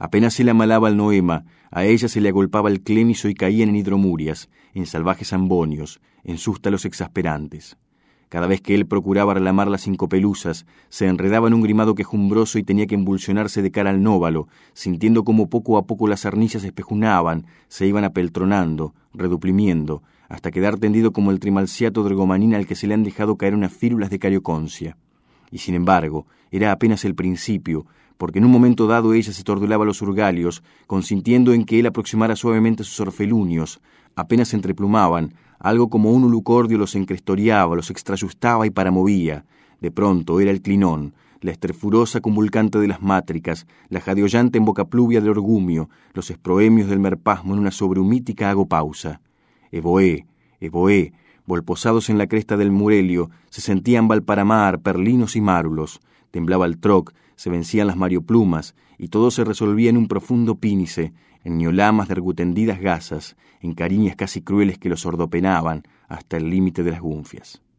Apenas él amalaba al noema, a ella se le agolpaba el clémiso y caían en hidromurias, en salvajes ambonios, en sústalos exasperantes. Cada vez que él procuraba relamar las 5 pelusas, se enredaba en un grimado quejumbroso y tenía que embulsionarse de cara al nóvalo, sintiendo como poco a poco las arnillas espejunaban, se iban apeltronando, reduplimiendo, hasta quedar tendido como el trimalciato drogomanina al que se le han dejado caer unas fírulas de carioconcia. Y sin embargo, era apenas el principio, porque en un momento dado ella se tordulaba los urgalios, consintiendo en que él aproximara suavemente sus orfelunios. Apenas se entreplumaban, algo como un ulucordio los encrestoriaba, los extrayustaba y paramovía. De pronto era el clinón, la esterfurosa convulcante de las mátricas, la jadeollante embocapluvias del orgumio, los esproemios del merpasmo en una sobrehumítica agopausa. Evoé, volposados en la cresta del Murelio, se sentían Valparamar, Perlinos y Márulos. Temblaba el troc, se vencían las marioplumas, y todo se resolvía en un profundo pínice, en niolamas de argutendidas gasas, en cariñas casi crueles que los sordopenaban hasta el límite de las gunfias.